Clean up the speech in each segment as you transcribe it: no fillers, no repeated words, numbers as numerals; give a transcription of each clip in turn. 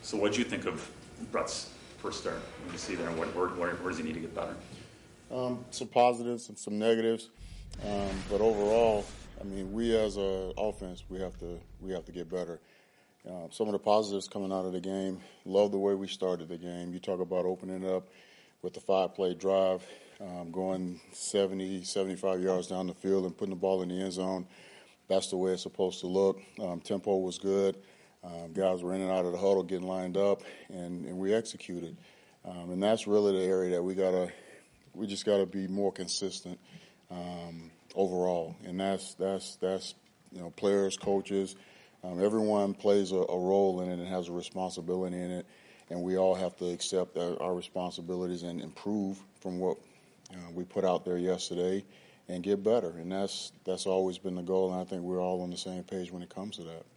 So what do you think of Brett's first start when you see there, and where does he need to get better? Some positives and some negatives, but overall, I mean, we as an offense, we have to get better. Some of the positives coming out of the game, love the way we started the game. You talk about opening it up with the 5-play drive, going 70, 75 yards down the field and putting the ball in the end zone. That's the way it's supposed to look. Tempo was good. Guys were in and out of the huddle, getting lined up, and we executed. And that's really the area that we just got to be more consistent overall. And that's players, coaches, everyone plays a role in it and has a responsibility in it, and we all have to accept our responsibilities and improve from what we put out there yesterday and get better. And that's always been the goal, and I think we're all on the same page when it comes to that.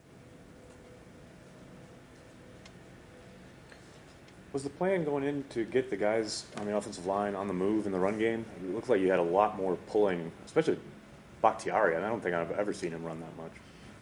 Was the plan going in to get the guys on the offensive line on the move in the run game? It looked like you had a lot more pulling, especially Bakhtiari. I don't think I've ever seen him run that much.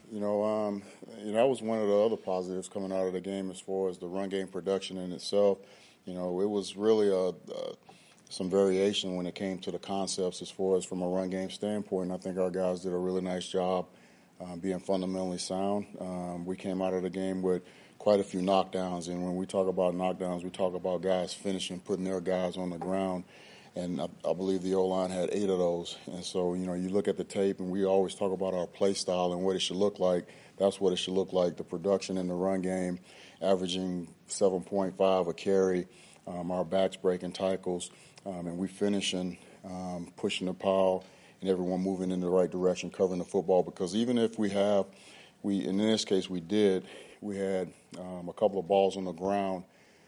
That was one of the other positives coming out of the game as far as the run game production in itself. It was really some variation when it came to the concepts as far as from a run game standpoint. And I think our guys did a really nice job being fundamentally sound. We came out of the game with quite a few knockdowns, and when we talk about knockdowns, we talk about guys finishing, putting their guys on the ground. And I believe the O-line had 8 of those. And so, you look at the tape, and we always talk about our play style and what it should look like. That's what it should look like, the production in the run game, averaging 7.5 a carry, our backs breaking tackles, and we finishing, pushing the pile, and everyone moving in the right direction, covering the football. Because even if in this case we had a couple of balls on the ground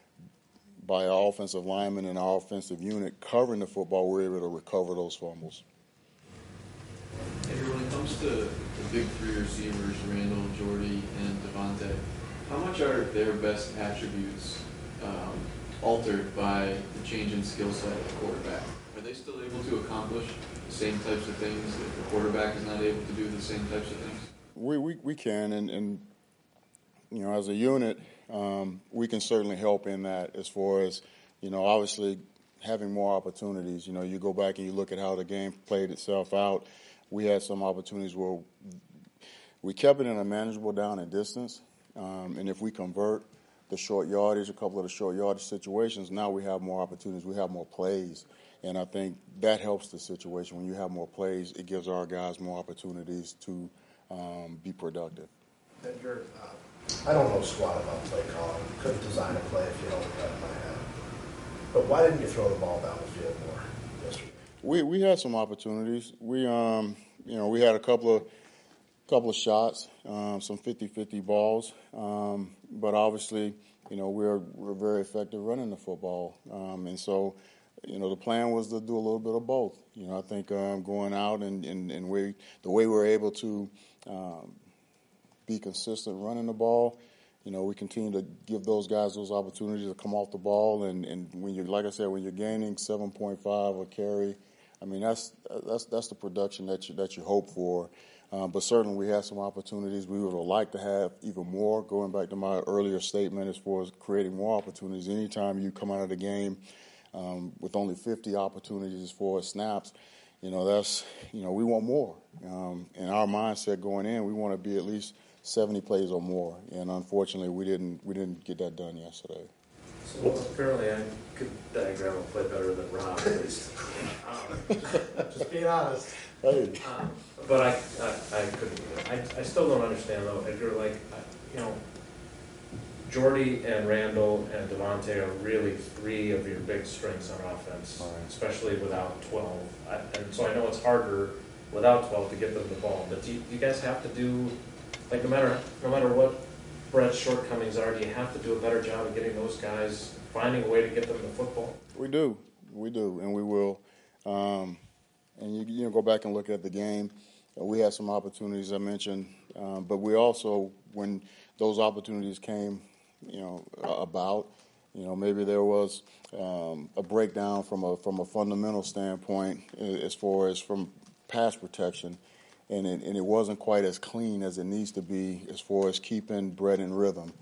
by our offensive lineman and our offensive unit covering the football, we're able to recover those fumbles. Andrew, when it comes to the big three receivers, Randall, Jordy, and Davante, how much are their best attributes altered by the change in skill set of the quarterback? Are they still able to accomplish the same types of things if the quarterback is not able to do the same types of things? We can, and as a unit, we can certainly help in that as far as, obviously having more opportunities. You go back and you look at how the game played itself out. We had some opportunities where we kept it in a manageable down and distance, and if we convert the short yardage, a couple of the short yardage situations, now we have more opportunities. We have more plays, and I think that helps the situation. When you have more plays, it gives our guys more opportunities to be productive. Edgar, I don't know squat about play calling. Couldn't design a play if you held it in my head. But why didn't you throw the ball down the field more yesterday? We had some opportunities. We had a couple of shots, some 50-50 balls. But obviously, we're very effective running the football. And so, the plan was to do a little bit of both. I think going out and the way we're able to be consistent running the ball. We continue to give those guys those opportunities to come off the ball, and when like I said, when you're gaining 7.5 a carry, I mean that's the production that you hope for. But certainly we had some opportunities. We would have liked to have even more. Going back to my earlier statement as far as creating more opportunities. Anytime you come out of the game with only 50 opportunities as far as snaps, we want more. And our mindset going in, we want to be at least 70 plays or more, and unfortunately, we didn't get that done yesterday. So apparently, I could diagram a play better than Rob, at least. Just being honest. Hey. But I couldn't. I still don't understand though, Edgar. Jordy and Randall and Davante are really 3 of your big strengths on offense, right, especially without 12. And so I know it's harder without 12 to get them the ball. But do you guys have to do? No matter what Brett's shortcomings are, do you have to do a better job of getting those guys, finding a way to get them the football? We do, and we will. And you go back and look at the game. We had some opportunities I mentioned, but we also, when those opportunities came, about, maybe there was a breakdown from a fundamental standpoint as far as from pass protection. and it wasn't quite as clean as it needs to be as far as keeping Brett in rhythm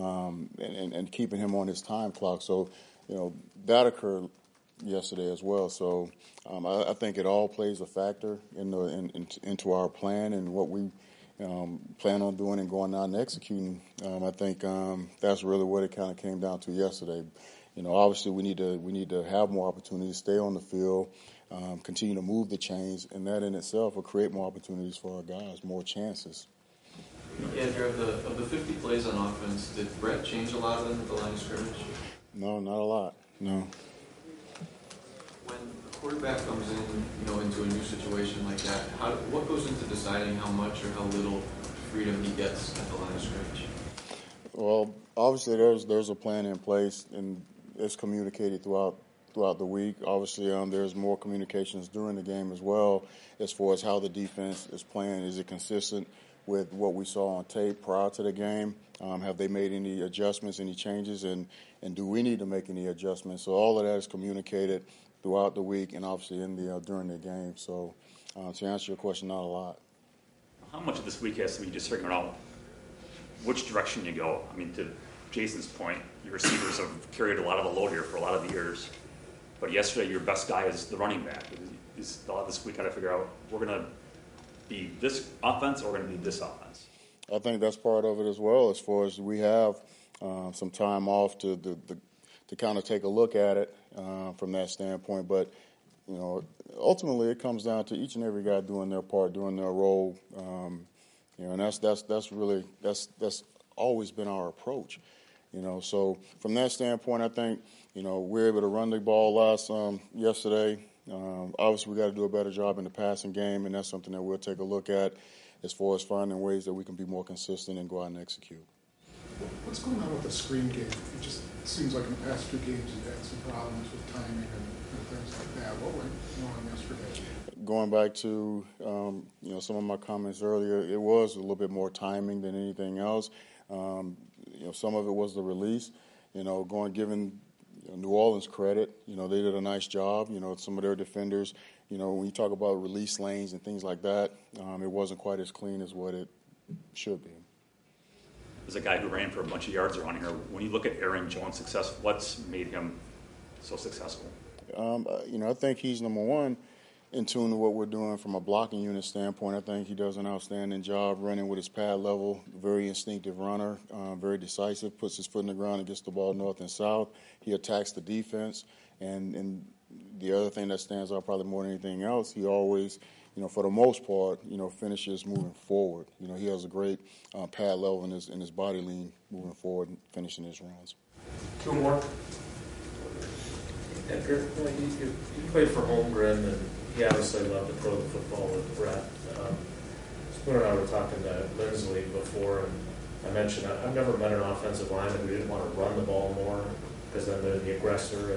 and keeping him on his time clock. So, that occurred yesterday as well. So I think it all plays a factor into our plan and what we plan on doing and going out and executing. I think that's really what it kind of came down to yesterday. Obviously we need to have more opportunities, stay on the field, continue to move the chains, and that in itself will create more opportunities for our guys, more chances. Andrew, of the 50 plays on offense, did Brett change a lot of them at the line of scrimmage? No, not a lot. No. When a quarterback comes in, into a new situation like that, what goes into deciding how much or how little freedom he gets at the line of scrimmage? Well, obviously there's a plan in place, and it's communicated throughout the week. Obviously, there's more communications during the game as well as far as how the defense is playing. Is it consistent with what we saw on tape prior to the game? Have they made any adjustments, any changes, and do we need to make any adjustments? So all of that is communicated throughout the week and obviously during the game. So to answer your question, not a lot. How much of this week has to be just figuring out which direction you go? I mean, to Jason's point, your receivers have carried a lot of the load here for a lot of the years. But yesterday, your best guy is the running back. A lot this week, got to figure out we're going to be this offense or we're going to be this offense. I think that's part of it as well. As far as we have some time off to kind of take a look at it from that standpoint. But ultimately, it comes down to each and every guy doing their part, doing their role. And that's really always been our approach. So from that standpoint, I think we're able to run the ball yesterday. Obviously, we got to do a better job in the passing game, and that's something that we'll take a look at as far as finding ways that we can be more consistent and go out and execute. What's going on with the screen game? It just seems like in the past 2 games you've had some problems with timing and things like that. What went wrong yesterday? Going back to some of my comments earlier, it was a little bit more timing than anything else. Some of it was the release. Giving New Orleans credit, they did a nice job. Some of their defenders, when you talk about release lanes and things like that, it wasn't quite as clean as what it should be. As a guy who ran for a bunch of yards around here, when you look at Aaron Jones' success, what's made him so successful? I think he's number one in tune to what we're doing from a blocking unit standpoint. I think he does an outstanding job running with his pad level, very instinctive runner, very decisive, puts his foot in the ground and gets the ball north and south. He attacks the defense. And the other thing that stands out probably more than anything else, he always, for the most part, finishes moving forward. He has a great pad level in his body lean moving forward and finishing his runs. 2 more. Edgar, you played for Holmgren, and he obviously loved to throw the football with Brett. Spooner and I were talking to Lindsley before, and I mentioned I've never met an offensive lineman who didn't want to run the ball more because then they're the aggressor.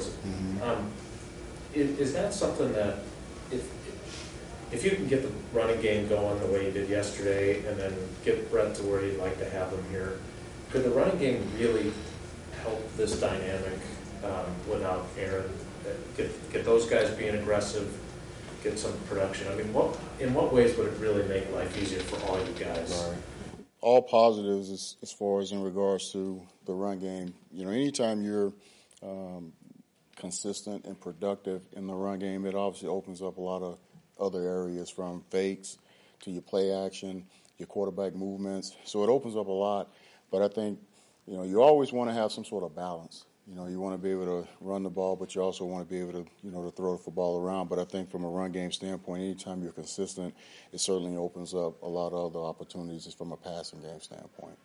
Is that something that if you can get the running game going the way you did yesterday and then get Brett to where you'd like to have him here, could the running game really help this dynamic without Aaron? Get those guys being aggressive, get some production. I mean, in what ways would it really make life easier for all you guys? Right. All positives as far as in regards to the run game. Anytime you're consistent and productive in the run game, it obviously opens up a lot of other areas from fakes to your play action, your quarterback movements. So it opens up a lot. But I think, you always want to have some sort of balance. You want to be able to run the ball, but you also want to be able to, to throw the football around. But I think from a run game standpoint, anytime you're consistent, it certainly opens up a lot of other opportunities from a passing game standpoint.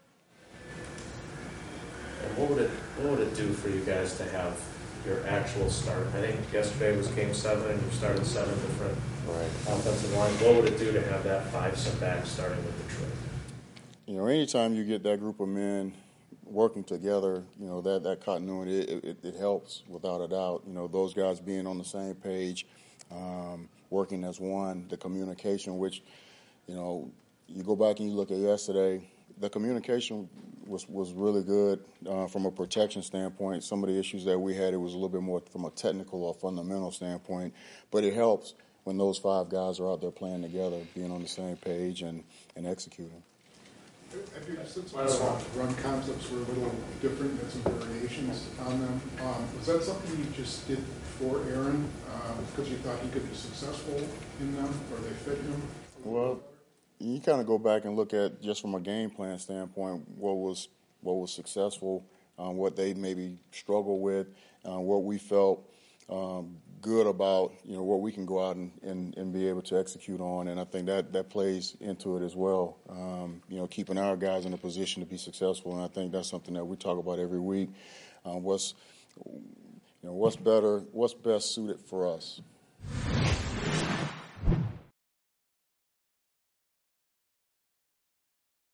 And what would it do for you guys to have your actual start? I think yesterday was game 7, and you started 7 different offensive lines. What would it do to have that 5 back starting with Detroit? Anytime you get that group of men working together, that continuity, it helps without a doubt. Those guys being on the same page, working as one, the communication, which, you go back and you look at yesterday, the communication was really good from a protection standpoint. Some of the issues that we had, it was a little bit more from a technical or fundamental standpoint, but it helps when those 5 guys are out there playing together, being on the same page and executing. I do sense run concepts were a little different, had some variations on them. Was that something you just did for Aaron because you thought he could be successful in them, or they fit him? Well, you kind of go back and look at, just from a game plan standpoint, what was successful, what they maybe struggled with, what we felt good about, what we can go out and be able to execute on. And I think that plays into it as well, keeping our guys in a position to be successful. And I think that's something that we talk about every week. What's best suited for us.